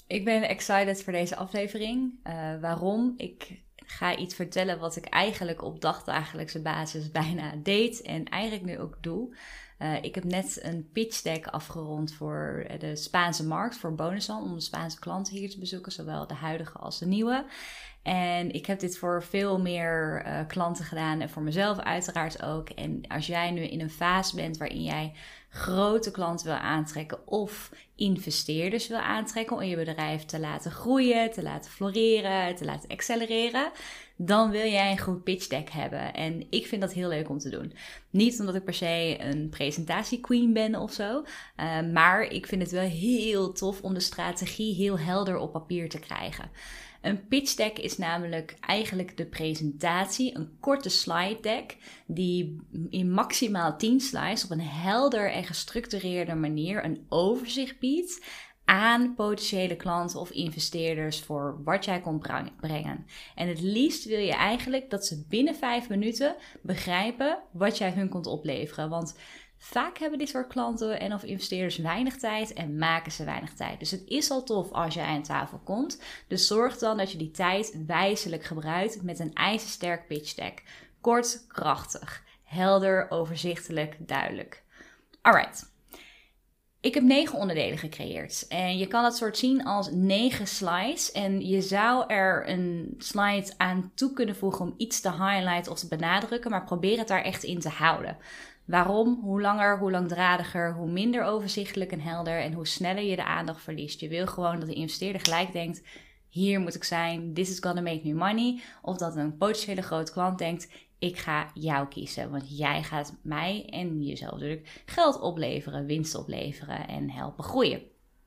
Ik ben excited voor deze aflevering. Waarom? Ik ga iets vertellen wat ik eigenlijk op dagdagelijkse basis bijna deed en eigenlijk nu ook doe. Ik heb net een pitch deck afgerond voor de Spaanse markt, voor Bonusan, om de Spaanse klanten hier te bezoeken, zowel de huidige als de nieuwe. En ik heb dit voor veel meer klanten gedaan en voor mezelf uiteraard ook. En als jij nu in een fase bent waarin jij grote klanten wil aantrekken of investeerders wil aantrekken om je bedrijf te laten groeien, te laten floreren, te laten accelereren, dan wil jij een goed pitch deck hebben. En ik vind dat heel leuk om te doen. Niet omdat ik per se een presentatiequeen ben of zo, maar ik vind het wel heel tof om de strategie heel helder op papier te krijgen. Een pitch deck is namelijk eigenlijk de presentatie, een korte slide deck die in maximaal 10 slides op een helder en gestructureerde manier een overzicht biedt aan potentiële klanten of investeerders voor wat jij komt brengen. En het liefst wil je eigenlijk dat ze binnen 5 minuten begrijpen wat jij hun komt opleveren. Want vaak hebben dit soort klanten en of investeerders weinig tijd en maken ze weinig tijd. Dus het is al tof als jij aan tafel komt. Dus zorg dan dat je die tijd wijselijk gebruikt met een ijzersterk pitch deck. Kort, krachtig, helder, overzichtelijk, duidelijk. Alright. Ik heb 9 onderdelen gecreëerd. En je kan het soort zien als 9 slides. En je zou er een slide aan toe kunnen voegen om iets te highlighten of te benadrukken. Maar probeer het daar echt in te houden. Waarom? Hoe langer, hoe langdradiger, hoe minder overzichtelijk en helder en hoe sneller je de aandacht verliest. Je wil gewoon dat de investeerder gelijk denkt, hier moet ik zijn, this is gonna make me money. Of dat een potentiële grote klant denkt, ik ga jou kiezen, want jij gaat mij en jezelf natuurlijk geld opleveren, winst opleveren en helpen groeien.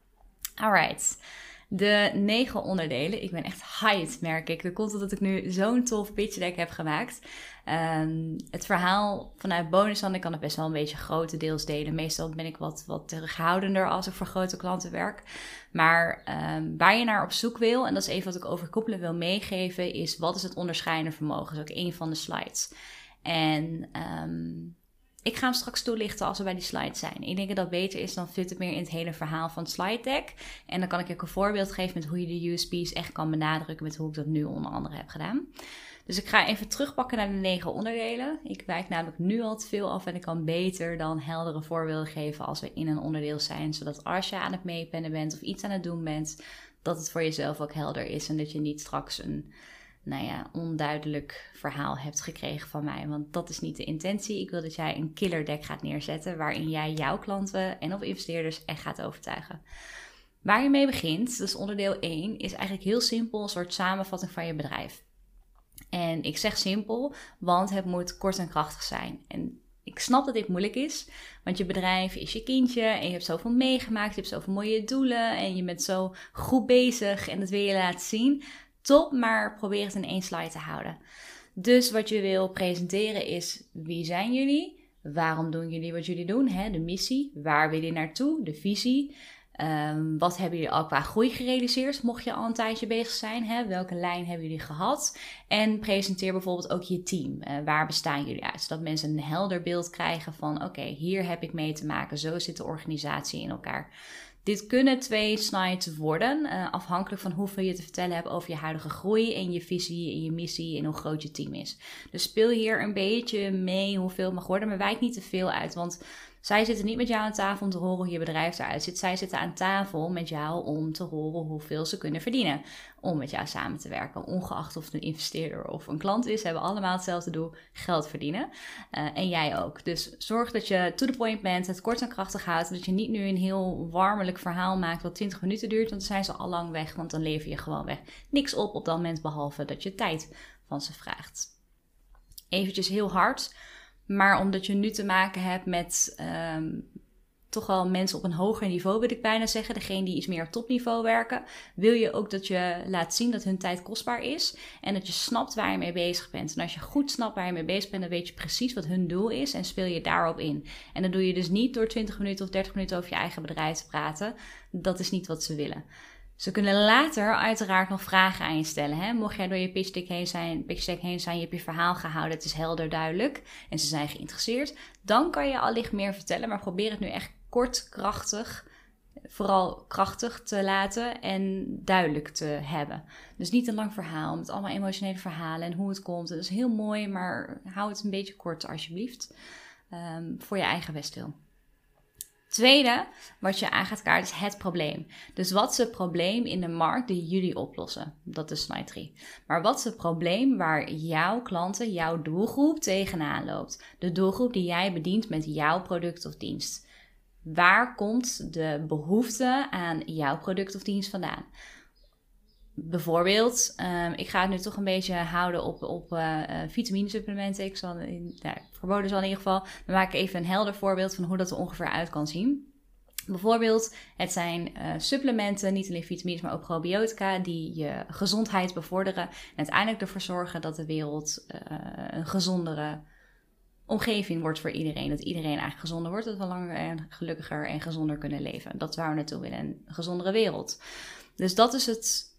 Alright. De 9 onderdelen. Ik ben echt hyped, merk ik. Dat komt omdat ik nu zo'n tof pitch deck heb gemaakt. Het verhaal vanuit Bonusan, ik kan het best wel een beetje grotendeels delen. Meestal ben ik wat terughoudender als ik voor grote klanten werk. Maar waar je naar op zoek wil, en dat is even wat ik over koppelen wil meegeven, is wat is het onderscheidende vermogen? Dat is ook een van de slides. En ik ga hem straks toelichten als we bij die slides zijn. Ik denk dat dat beter is, dan fit het meer in het hele verhaal van het slide deck. En dan kan ik ook een voorbeeld geven met hoe je de USP's echt kan benadrukken met hoe ik dat nu onder andere heb gedaan. Dus ik ga even terugpakken naar de 9 onderdelen. Ik wijk namelijk nu al te veel af en ik kan beter dan heldere voorbeelden geven als we in een onderdeel zijn. Zodat als je aan het meepennen bent of iets aan het doen bent, dat het voor jezelf ook helder is. En dat je niet straks een onduidelijk verhaal hebt gekregen van mij. Want dat is niet de intentie. Ik wil dat jij een killer deck gaat neerzetten waarin jij jouw klanten en of investeerders echt gaat overtuigen. Waar je mee begint, dus onderdeel 1, is eigenlijk heel simpel een soort samenvatting van je bedrijf. En ik zeg simpel, want het moet kort en krachtig zijn. En ik snap dat dit moeilijk is, want je bedrijf is je kindje en je hebt zoveel meegemaakt, je hebt zoveel mooie doelen en je bent zo goed bezig en dat wil je laten zien. Top, maar probeer het in 1 slide te houden. Dus wat je wil presenteren is, wie zijn jullie? Waarom doen jullie wat jullie doen? De missie, waar wil je naartoe? De visie. Wat hebben jullie al qua groei gerealiseerd, mocht je al een tijdje bezig zijn? Welke lijn hebben jullie gehad? En presenteer bijvoorbeeld ook je team. Waar bestaan jullie uit? Zodat mensen een helder beeld krijgen van, oké, hier heb ik mee te maken. Zo zit de organisatie in elkaar. Dit kunnen 2 slides worden, afhankelijk van hoeveel je te vertellen hebt over je huidige groei en je visie en je missie en hoe groot je team is. Dus speel hier een beetje mee hoeveel het mag worden, maar wijk niet te veel uit, want zij zitten niet met jou aan tafel om te horen hoe je bedrijf eruit ziet. Zij zitten aan tafel met jou om te horen hoeveel ze kunnen verdienen om met jou samen te werken. Ongeacht of het een investeerder of een klant is, hebben allemaal hetzelfde doel, geld verdienen. En jij ook. Dus zorg dat je to the point bent, het kort en krachtig houdt. Dat je niet nu een heel warmelijk verhaal maakt wat 20 minuten duurt, want dan zijn ze al lang weg, want dan lever je gewoon weg niks op dat moment, behalve dat je tijd van ze vraagt. Eventjes heel hard. Maar omdat je nu te maken hebt met toch wel mensen op een hoger niveau, wil ik bijna zeggen. Degene die iets meer op topniveau werken. Wil je ook dat je laat zien dat hun tijd kostbaar is. En dat je snapt waar je mee bezig bent. En als je goed snapt waar je mee bezig bent, dan weet je precies wat hun doel is. En speel je daarop in. En dat doe je dus niet door 20 minuten of 30 minuten over je eigen bedrijf te praten. Dat is niet wat ze willen. Ze kunnen later uiteraard nog vragen aan je stellen. Mocht jij door je pitch deck heen zijn, je hebt je verhaal gehouden, het is helder duidelijk en ze zijn geïnteresseerd, dan kan je allicht meer vertellen, maar probeer het nu echt kort, krachtig, vooral krachtig te laten en duidelijk te hebben. Dus niet een lang verhaal met allemaal emotionele verhalen en hoe het komt. Dat is heel mooi, maar hou het een beetje kort alsjeblieft. Voor je eigen bestwil. Tweede, wat je aan gaat kaarten is het probleem. Dus wat is het probleem in de markt die jullie oplossen? Dat is slide 3. Maar wat is het probleem waar jouw klanten, jouw doelgroep tegenaan loopt? De doelgroep die jij bedient met jouw product of dienst. Waar komt de behoefte aan jouw product of dienst vandaan? Bijvoorbeeld, ik ga het nu toch een beetje houden op vitaminesupplementen. Ik verboden zal in ieder geval. Dan maak ik even een helder voorbeeld van hoe dat er ongeveer uit kan zien. Bijvoorbeeld, het zijn supplementen, niet alleen vitamines, maar ook probiotica, die je gezondheid bevorderen. En uiteindelijk ervoor zorgen dat de wereld een gezondere omgeving wordt voor iedereen. Dat iedereen eigenlijk gezonder wordt, dat we langer en gelukkiger en gezonder kunnen leven. Dat is waar we naartoe willen, een gezondere wereld. Dus dat is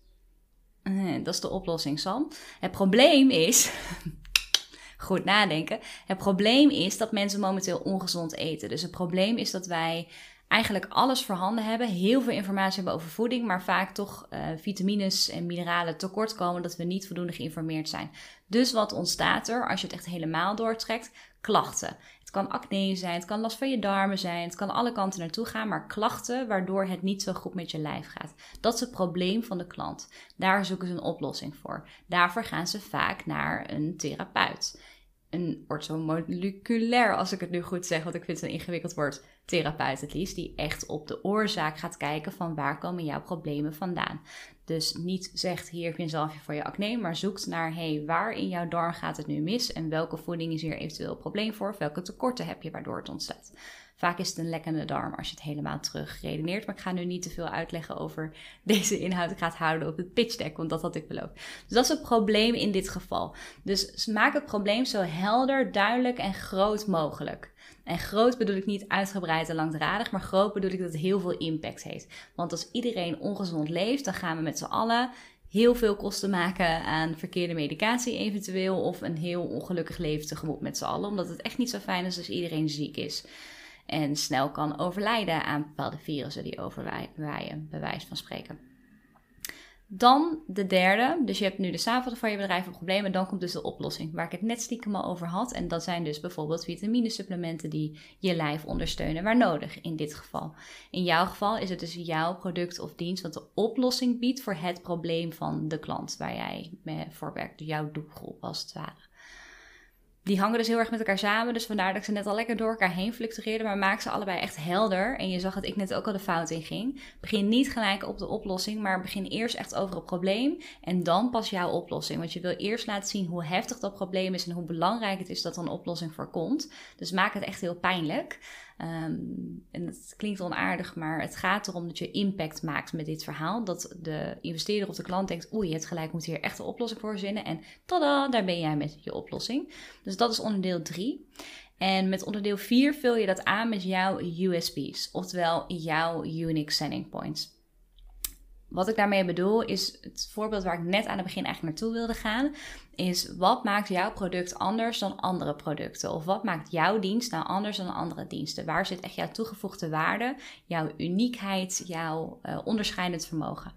de oplossing, Sam. Het probleem is, goed nadenken, het probleem is dat mensen momenteel ongezond eten. Dus het probleem is dat wij eigenlijk alles voorhanden hebben, heel veel informatie hebben over voeding, maar vaak toch vitamines en mineralen tekort komen, dat we niet voldoende geïnformeerd zijn. Dus wat ontstaat er als je het echt helemaal doortrekt? Klachten. Het kan acne zijn, het kan last van je darmen zijn, het kan alle kanten naartoe gaan, maar klachten waardoor het niet zo goed met je lijf gaat. Dat is het probleem van de klant. Daar zoeken ze een oplossing voor. Daarvoor gaan ze vaak naar een therapeut. Een orthomoleculair, als ik het nu goed zeg, want ik vind het een ingewikkeld woord, therapeut het liefst, die echt op de oorzaak gaat kijken van waar komen jouw problemen vandaan. Dus niet zegt hier heb je een zalfje voor je acne, maar zoekt naar waar in jouw darm gaat het nu mis en welke voeding is hier eventueel een probleem voor of welke tekorten heb je waardoor het ontstaat. Vaak is het een lekkende darm als je het helemaal terug redeneert. Maar ik ga nu niet te veel uitleggen over deze inhoud. Ik ga het houden op het pitch deck, want dat had ik beloofd. Dus dat is het probleem in dit geval. Dus maak het probleem zo helder, duidelijk en groot mogelijk. En groot bedoel ik niet uitgebreid en langdradig, maar groot bedoel ik dat het heel veel impact heeft. Want als iedereen ongezond leeft, dan gaan we met z'n allen heel veel kosten maken aan verkeerde medicatie eventueel. Of een heel ongelukkig leven tegemoet met z'n allen. Omdat het echt niet zo fijn is als iedereen ziek is. En snel kan overlijden aan bepaalde virussen die overwaaien, bij wijze van spreken. Dan de derde. Dus je hebt nu de samenvatting van je bedrijf een probleem. En dan komt dus de oplossing, waar ik het net stiekem al over had. En dat zijn dus bijvoorbeeld vitaminesupplementen die je lijf ondersteunen waar nodig in dit geval. In jouw geval is het dus jouw product of dienst wat de oplossing biedt voor het probleem van de klant waar jij voor werkt. Dus jouw doelgroep als het ware. Die hangen dus heel erg met elkaar samen. Dus vandaar dat ik ze net al lekker door elkaar heen fluctueerde. Maar maak ze allebei echt helder. En je zag dat ik net ook al de fout in ging. Begin niet gelijk op de oplossing. Maar begin eerst echt over het probleem. En dan pas jouw oplossing. Want je wil eerst laten zien hoe heftig dat probleem is. En hoe belangrijk het is dat er een oplossing voor komt. Dus maak het echt heel pijnlijk. En het klinkt onaardig, maar het gaat erom dat je impact maakt met dit verhaal. Dat de investeerder of de klant denkt, oei, je hebt gelijk, moet hier echt een oplossing voor verzinnen. En tada, daar ben jij met je oplossing. Dus dat is onderdeel 3. En met onderdeel 4 vul je dat aan met jouw USP's, oftewel jouw Unique Selling Points. Wat ik daarmee bedoel is het voorbeeld waar ik net aan het begin eigenlijk naartoe wilde gaan. Is wat maakt jouw product anders dan andere producten? Of wat maakt jouw dienst nou anders dan andere diensten? Waar zit echt jouw toegevoegde waarde, jouw uniekheid, jouw onderscheidend vermogen?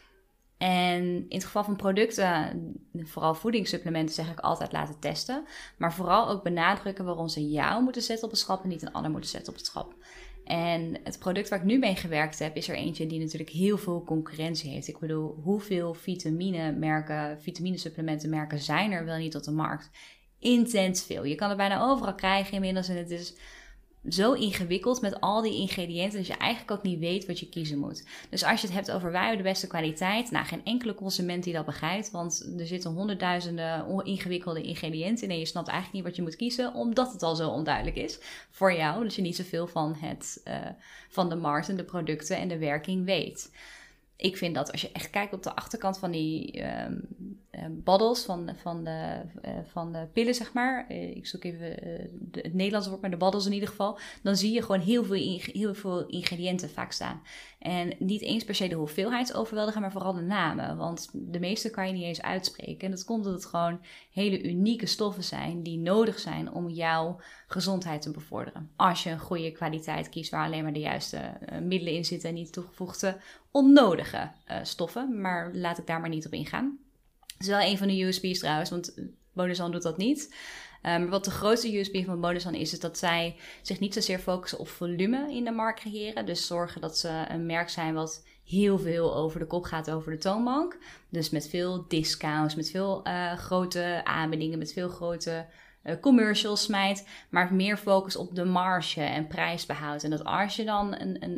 En in het geval van producten, vooral voedingssupplementen, zeg ik altijd laten testen. Maar vooral ook benadrukken waarom ze jou moeten zetten op het schap en niet een ander moeten zetten op het schap. En het product waar ik nu mee gewerkt heb, is er eentje die natuurlijk heel veel concurrentie heeft. Ik bedoel, hoeveel vitaminesupplementenmerken zijn er wel niet op de markt? Intens veel. Je kan het bijna overal krijgen inmiddels en het is zo ingewikkeld met al die ingrediënten dat je eigenlijk ook niet weet wat je kiezen moet. Dus als je het hebt over wij hebben de beste kwaliteit, nou geen enkele consument die dat begrijpt, want er zitten honderdduizenden ingewikkelde ingrediënten in en je snapt eigenlijk niet wat je moet kiezen, omdat het al zo onduidelijk is voor jou, dus je niet zoveel van de markt en de producten en de werking weet. Ik vind dat als je echt kijkt op de achterkant van die bottles van de pillen, zeg maar. Ik zoek even het Nederlandse woord, maar de bottles in ieder geval. Dan zie je gewoon heel veel ingrediënten vaak staan. En niet eens per se de hoeveelheid overweldigen, maar vooral de namen. Want de meeste kan je niet eens uitspreken. En dat komt omdat het gewoon hele unieke stoffen zijn die nodig zijn om jouw gezondheid te bevorderen. Als je een goede kwaliteit kiest waar alleen maar de juiste middelen in zitten en niet toegevoegde onnodige stoffen. Maar laat ik daar maar niet op ingaan. Het is wel een van de USP's trouwens, want Bonosan doet dat niet. Maar wat de grootste USP van Bonosan is dat zij zich niet zozeer focussen op volume in de markt creëren. Dus zorgen dat ze een merk zijn wat heel veel over de kop gaat over de toonbank. Dus met veel discounts, met veel grote aanbiedingen, met veel grote commercials smijt. Maar meer focus op de marge en prijsbehoud. En dat als je dan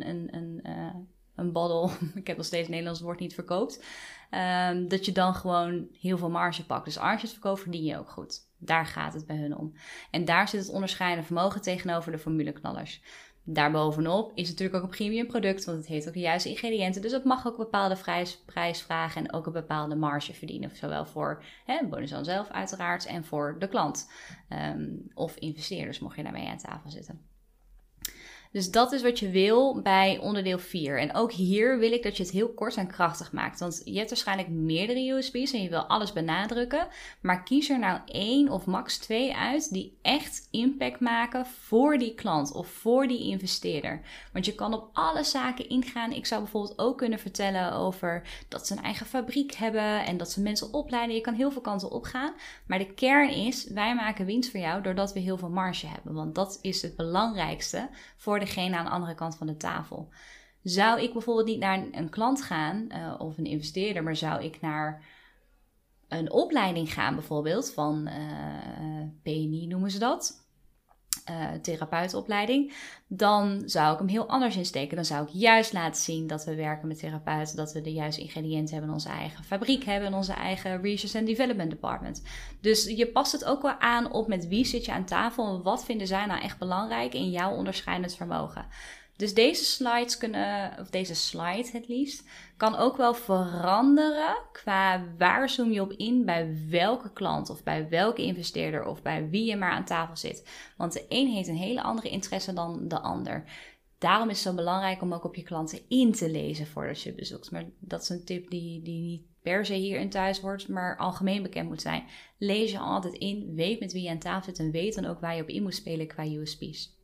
een bottle, ik heb nog steeds het Nederlands woord niet verkoopt, dat je dan gewoon heel veel marge pakt. Dus als je het verkoopt, verdien je ook goed. Daar gaat het bij hun om. En daar zit het onderscheidende vermogen tegenover de formuleknallers. Daarbovenop is het natuurlijk ook een premium product, want het heeft ook de juiste ingrediënten. Dus het mag ook een bepaalde prijs vragen en ook een bepaalde marge verdienen. Zowel voor Bonosan zelf uiteraard en voor de klant. Of investeerders, mocht je daarmee aan tafel zitten. Dus dat is wat je wil bij onderdeel 4. En ook hier wil ik dat je het heel kort en krachtig maakt. Want je hebt waarschijnlijk meerdere USP's en je wil alles benadrukken. Maar kies er nou 1 of max 2 uit die echt impact maken voor die klant of voor die investeerder. Want je kan op alle zaken ingaan. Ik zou bijvoorbeeld ook kunnen vertellen over dat ze een eigen fabriek hebben en dat ze mensen opleiden. Je kan heel veel kanten opgaan. Maar de kern is, wij maken winst voor jou doordat we heel veel marge hebben. Want dat is het belangrijkste voor degene aan de andere kant van de tafel. Zou ik bijvoorbeeld niet naar een klant gaan of een investeerder, maar zou ik naar een opleiding gaan bijvoorbeeld van PNI noemen ze dat, therapeutenopleiding, dan zou ik hem heel anders insteken. Dan zou ik juist laten zien dat we werken met therapeuten, dat we de juiste ingrediënten hebben, onze eigen fabriek hebben, onze eigen Research and Development Department. Dus je past het ook wel aan op met wie zit je aan tafel en wat vinden zij nou echt belangrijk in jouw onderscheidend vermogen. Dus deze slides deze slide het liefst, kan ook wel veranderen qua waar zoom je op in bij welke klant of bij welke investeerder of bij wie je maar aan tafel zit. Want de een heeft een hele andere interesse dan de ander. Daarom is het zo belangrijk om ook op je klanten in te lezen voordat je bezoekt. Maar dat is een tip die niet per se hier in thuis wordt, maar algemeen bekend moet zijn. Lees je altijd in, weet met wie je aan tafel zit en weet dan ook waar je op in moet spelen qua USP's.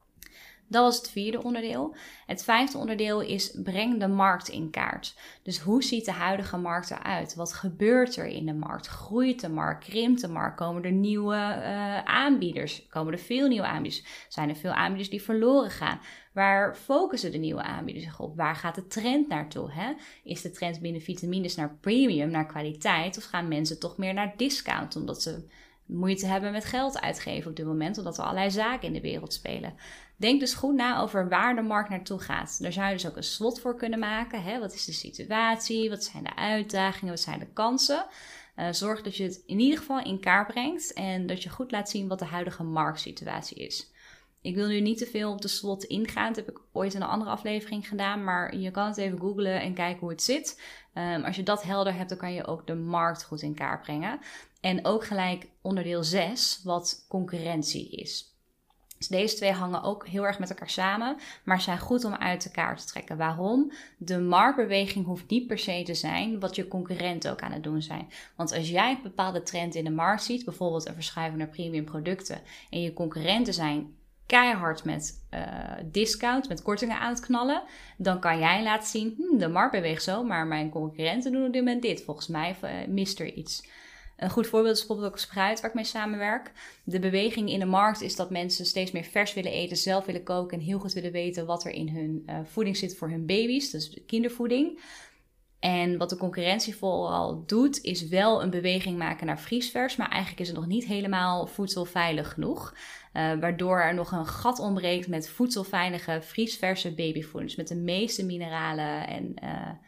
Dat was het 4e onderdeel. Het 5e onderdeel is breng de markt in kaart. Dus hoe ziet de huidige markt eruit? Wat gebeurt er in de markt? Groeit de markt? Krimpt de markt? Komen er nieuwe aanbieders? Komen er veel nieuwe aanbieders? Zijn er veel aanbieders die verloren gaan? Waar focussen de nieuwe aanbieders zich op? Waar gaat de trend naartoe? Hè? Is de trend binnen vitamines naar premium, naar kwaliteit? Of gaan mensen toch meer naar discount? Omdat ze moeite hebben met geld uitgeven op dit moment. Omdat er allerlei zaken in de wereld spelen. Denk dus goed na over waar de markt naartoe gaat. Daar zou je dus ook een SWOT voor kunnen maken. Hè? Wat is de situatie? Wat zijn de uitdagingen? Wat zijn de kansen? Zorg dat je het in ieder geval in kaart brengt. En dat je goed laat zien wat de huidige marktsituatie is. Ik wil nu niet te veel op de SWOT ingaan. Dat heb ik ooit in een andere aflevering gedaan. Maar je kan het even googlen en kijken hoe het zit. Als je dat helder hebt, dan kan je ook de markt goed in kaart brengen. En ook gelijk onderdeel 6, wat concurrentie is. Dus deze 2 hangen ook heel erg met elkaar samen, maar zijn goed om uit elkaar te trekken. Waarom? De marktbeweging hoeft niet per se te zijn wat je concurrenten ook aan het doen zijn. Want als jij een bepaalde trend in de markt ziet, bijvoorbeeld een verschuiving naar premium producten, en je concurrenten zijn keihard met discount, met kortingen aan het knallen, dan kan jij laten zien, de markt beweegt zo, maar mijn concurrenten doen op dit moment dit. Volgens mij mist er iets. Een goed voorbeeld is bijvoorbeeld ook Spruit, waar ik mee samenwerk. De beweging in de markt is dat mensen steeds meer vers willen eten, zelf willen koken en heel goed willen weten wat er in hun voeding zit voor hun baby's, dus kindervoeding. En wat de concurrentie vooral doet, is wel een beweging maken naar vriesvers, maar eigenlijk is het nog niet helemaal voedselveilig genoeg. Waardoor er nog een gat ontbreekt met voedselveilige, vriesverse babyvoeding. Dus met de meeste mineralen en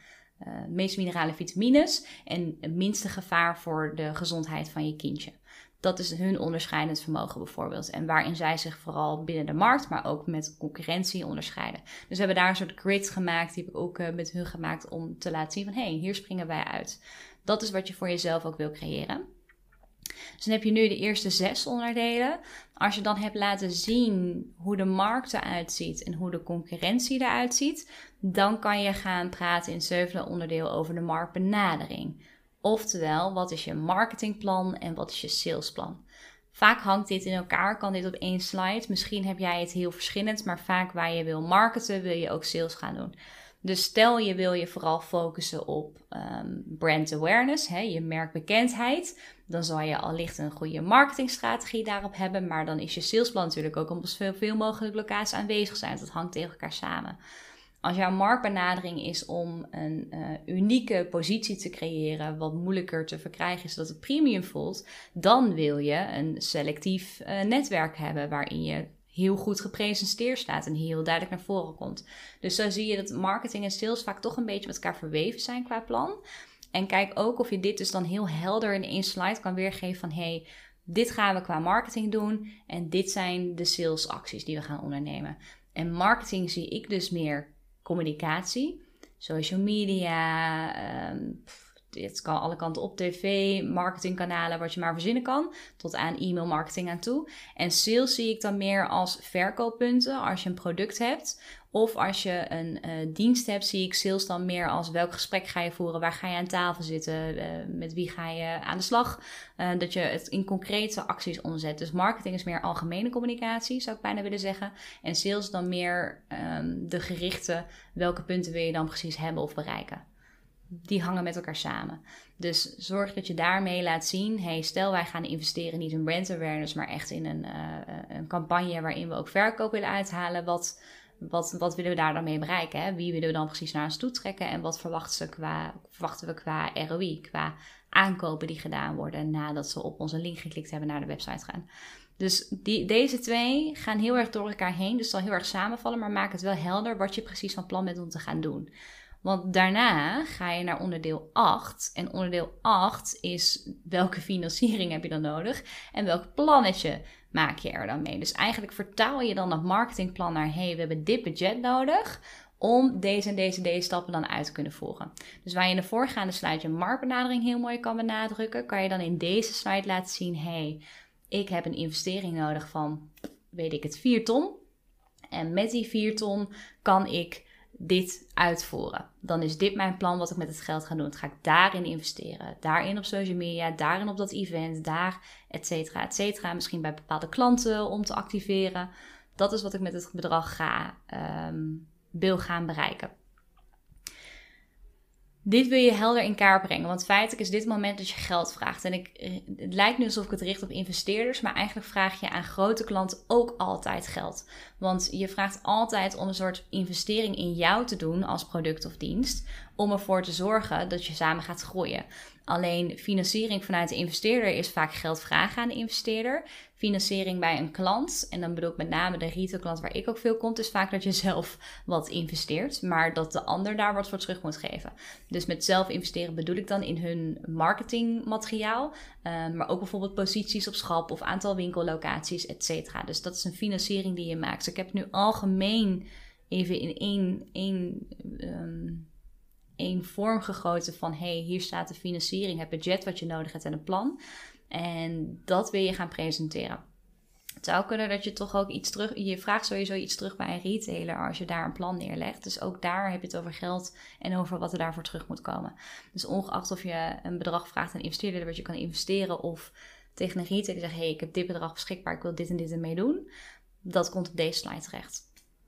meeste minerale vitamines en het minste gevaar voor de gezondheid van je kindje. Dat is hun onderscheidend vermogen bijvoorbeeld. En waarin zij zich vooral binnen de markt, maar ook met concurrentie onderscheiden. Dus we hebben daar een soort grid gemaakt, die heb ik ook met hun gemaakt om te laten zien van, hier springen wij uit. Dat is wat je voor jezelf ook wil creëren. Dus dan heb je nu de eerste 6 onderdelen. Als je dan hebt laten zien hoe de markt eruit ziet en hoe de concurrentie eruit ziet, dan kan je gaan praten in het 7e onderdeel over de marktbenadering. Oftewel, wat is je marketingplan en wat is je salesplan? Vaak hangt dit in elkaar, kan dit op één slide. Misschien heb jij het heel verschillend, maar vaak waar je wil marketen, wil je ook sales gaan doen. Dus stel je wil je vooral focussen op brand awareness, je merkbekendheid. Dan zal je allicht een goede marketingstrategie daarop hebben. Maar dan is je salesplan natuurlijk ook om op zoveel mogelijk locaties aanwezig zijn. Dat hangt tegen elkaar samen. Als jouw marktbenadering is om een unieke positie te creëren, wat moeilijker te verkrijgen is, zodat het premium voelt, dan wil je een selectief netwerk hebben waarin je heel goed gepresenteerd staat en heel duidelijk naar voren komt. Dus zo zie je dat marketing en sales vaak toch een beetje met elkaar verweven zijn qua plan. En kijk ook of je dit dus dan heel helder in één slide kan weergeven van dit gaan we qua marketing doen en dit zijn de salesacties die we gaan ondernemen. En marketing zie ik dus meer communicatie, social media, het kan alle kanten op, tv, marketingkanalen, wat je maar verzinnen kan, tot aan e-mail marketing aan toe. En sales zie ik dan meer als verkooppunten als je een product hebt. Of als je een dienst hebt, zie ik sales dan meer als welk gesprek ga je voeren, waar ga je aan tafel zitten, met wie ga je aan de slag. Dat je het in concrete acties omzet. Dus marketing is meer algemene communicatie, zou ik bijna willen zeggen. En sales dan meer de gerichte, welke punten wil je dan precies hebben of bereiken. Die hangen met elkaar samen. Dus zorg dat je daarmee laat zien, stel wij gaan investeren niet in brand awareness, maar echt in een campagne waarin we ook verkoop willen uithalen. Wat willen we daar dan mee bereiken? Hè? Wie willen we dan precies naar ons toe trekken? En wat verwachten we qua ROI, qua aankopen die gedaan worden nadat ze op onze link geklikt hebben naar de website gaan. Dus deze 2 gaan heel erg door elkaar heen. Dus het zal heel erg samenvallen, maar maak het wel helder wat je precies van plan bent om te gaan doen. Want daarna ga je naar onderdeel 8. En onderdeel 8 is welke financiering heb je dan nodig en welk plannetje maak je er dan mee. Dus eigenlijk vertaal je dan dat marketingplan naar we hebben dit budget nodig om deze en deze stappen dan uit te kunnen voeren. Dus waar je in de voorgaande slide je marktbenadering heel mooi kan benadrukken, kan je dan in deze slide laten zien, ik heb een investering nodig van, 4 ton. En met die 4 ton kan ik dit uitvoeren. Dan is dit mijn plan wat ik met het geld ga doen. Dat ga ik daarin investeren. Daarin op social media, daarin op dat event, daar, et cetera, et cetera. Misschien bij bepaalde klanten om te activeren. Dat is wat ik met het bedrag wil gaan bereiken. Dit wil je helder in kaart brengen, want feitelijk is dit het moment dat je geld vraagt. En het lijkt nu alsof ik het richt op investeerders, maar eigenlijk vraag je aan grote klanten ook altijd geld. Want je vraagt altijd om een soort investering in jou te doen als product of dienst, om ervoor te zorgen dat je samen gaat groeien. Alleen financiering vanuit de investeerder is vaak geld vragen aan de investeerder. Financiering bij een klant, en dan bedoel ik met name de retailklant waar ik ook veel kom, is vaak dat je zelf wat investeert, maar dat de ander daar wat voor terug moet geven. Dus met zelf investeren bedoel ik dan in hun marketingmateriaal, maar ook bijvoorbeeld posities op schap of aantal winkellocaties, et cetera. Dus dat is een financiering die je maakt. Dus ik heb nu algemeen even in één vorm gegoten van hier staat de financiering, het budget wat je nodig hebt en een plan. En dat wil je gaan presenteren. Het zou kunnen dat je toch ook iets terug... Je vraagt sowieso iets terug bij een retailer als je daar een plan neerlegt. Dus ook daar heb je het over geld en over wat er daarvoor terug moet komen. Dus ongeacht of je een bedrag vraagt aan een investeerder wat je kan investeren, of tegen een retailer zegt, ik heb dit bedrag beschikbaar, ik wil dit en dit ermee doen. Dat komt op deze slide terecht.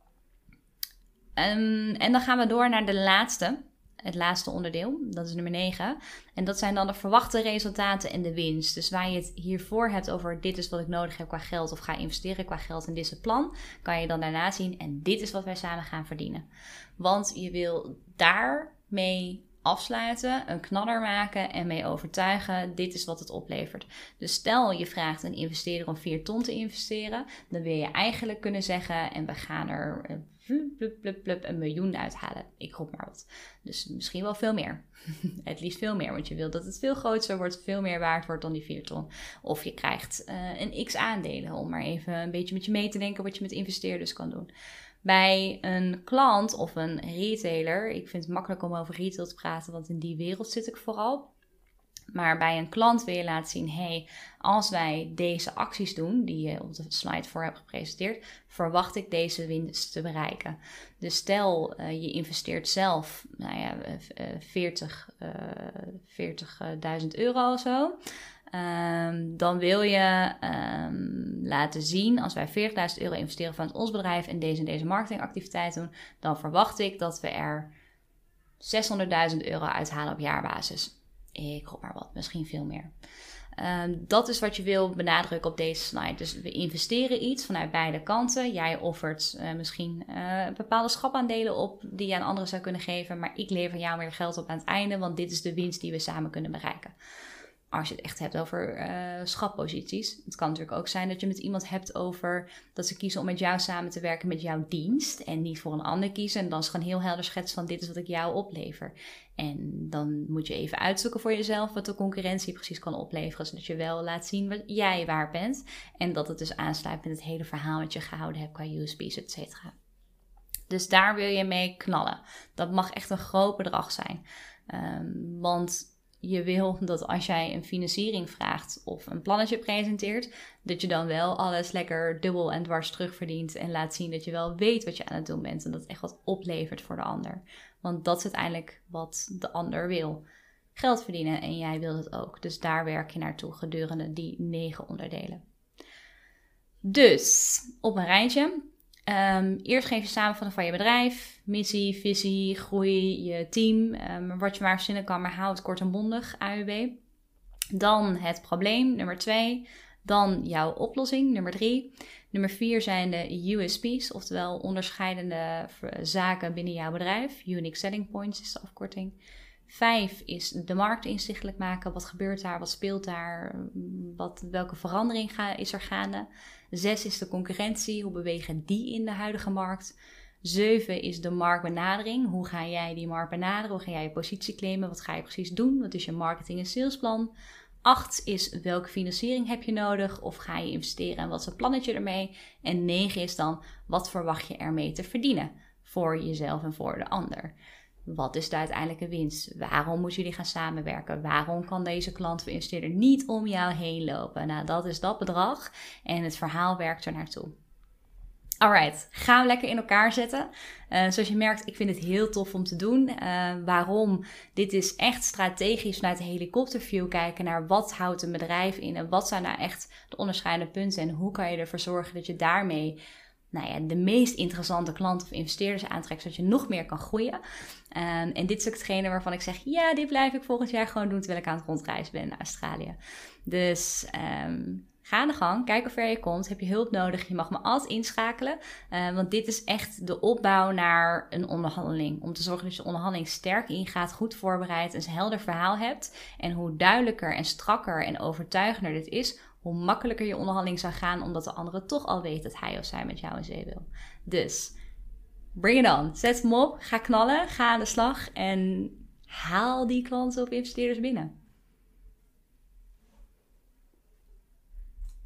En dan gaan we door naar het laatste onderdeel, dat is nummer 9. En dat zijn dan de verwachte resultaten en de winst. Dus waar je het hiervoor hebt over dit is wat ik nodig heb qua geld of ga investeren qua geld en dit is het plan, kan je dan daarna zien en dit is wat wij samen gaan verdienen. Want je wil daarmee afsluiten, een knaller maken en mee overtuigen, dit is wat het oplevert. Dus stel je vraagt een investeerder om 4 ton te investeren, dan wil je eigenlijk kunnen zeggen, en we gaan er een miljoen uithalen. Ik roep maar wat. Dus misschien wel veel meer. Het liefst veel meer, want je wilt dat het veel groter wordt, veel meer waard wordt dan die 4 ton. Of je krijgt een x aandelen, om maar even een beetje met je mee te denken wat je met investeerders kan doen. Bij een klant of een retailer, ik vind het makkelijk om over retail te praten, want in die wereld zit ik vooral. Maar bij een klant wil je laten zien, hey, als wij deze acties doen, die je op de slide voor hebt gepresenteerd, verwacht ik deze winst te bereiken. Dus stel, je investeert zelf 40.000 euro of zo. Dan wil je laten zien, als wij 40.000 euro investeren vanuit ons bedrijf en deze marketingactiviteit doen, dan verwacht ik dat we er 600.000 euro uithalen op jaarbasis. Ik roep maar wat, misschien veel meer. Dat is wat je wil benadrukken op deze slide. Dus we investeren iets vanuit beide kanten. Jij offert misschien bepaalde schapaandelen op die je aan anderen zou kunnen geven. Maar ik lever jou meer geld op aan het einde, want dit is de winst die we samen kunnen bereiken. Als je het echt hebt over schapposities. Het kan natuurlijk ook zijn dat je met iemand hebt over dat ze kiezen om met jou samen te werken met jouw dienst. En niet voor een ander kiezen. En dan is gewoon heel helder schets van dit is wat ik jou oplever. En dan moet je even uitzoeken voor jezelf wat de concurrentie precies kan opleveren. Zodat je wel laat zien wat jij waar bent. En dat het dus aansluit met het hele verhaal wat je gehouden hebt qua USP's, et cetera. Dus daar wil je mee knallen. Dat mag echt een groot bedrag zijn. Want je wil dat als jij een financiering vraagt of een plannetje presenteert, dat je dan wel alles lekker dubbel en dwars terugverdient en laat zien dat je wel weet wat je aan het doen bent en dat het echt wat oplevert voor de ander. Want dat is uiteindelijk wat de ander wil. Geld verdienen en jij wil het ook. Dus daar werk je naartoe gedurende die 9 onderdelen. Dus op een rijtje. Eerst geef je samenvatting van je bedrijf, missie, visie, groei, je team, wat je maar verzinnen kan, maar hou het kort en bondig, AUB. Dan het probleem, nummer 2. Dan jouw oplossing, nummer 3. Nummer 4 zijn de USP's, oftewel onderscheidende zaken binnen jouw bedrijf. Unique Selling Points is de afkorting. 5 is de markt inzichtelijk maken. Wat gebeurt daar? Wat speelt daar? Welke verandering is er gaande? 6 is de concurrentie. Hoe bewegen die in de huidige markt? 7 is de marktbenadering. Hoe ga jij die markt benaderen? Hoe ga jij je positie claimen? Wat ga je precies doen? Wat is je marketing- en salesplan? 8 is welke financiering heb je nodig? Of ga je investeren en wat is het plannetje ermee? En 9 is dan wat verwacht je ermee te verdienen? Voor jezelf en voor de ander. Wat is de uiteindelijke winst? Waarom moeten jullie gaan samenwerken? Waarom kan deze klant of investeerder niet om jou heen lopen? Nou, dat is dat bedrag en het verhaal werkt er naartoe. Alright, gaan we lekker in elkaar zetten. Zoals je merkt, ik vind het heel tof om te doen. Waarom? Dit is echt strategisch vanuit de helikopterview kijken naar wat houdt een bedrijf in en wat zijn nou echt de onderscheidende punten en hoe kan je ervoor zorgen dat je daarmee de meest interessante klanten of investeerders aantrekt, zodat je nog meer kan groeien. En dit is ook hetgene waarvan ik zeg, ja, dit blijf ik volgend jaar gewoon doen terwijl ik aan het rondreizen ben naar Australië. Dus ga aan de gang, kijk hoe ver je komt. Heb je hulp nodig? Je mag me altijd inschakelen. Want dit is echt de opbouw naar een onderhandeling. Om te zorgen dat je onderhandeling sterk ingaat, goed voorbereid, een helder verhaal hebt. En hoe duidelijker en strakker en overtuigender dit is, hoe makkelijker je onderhandeling zou gaan, omdat de andere toch al weet dat hij of zij met jou in zee wil. Dus, bring it on. Zet hem op, ga knallen, ga aan de slag en haal die klanten of investeerders binnen.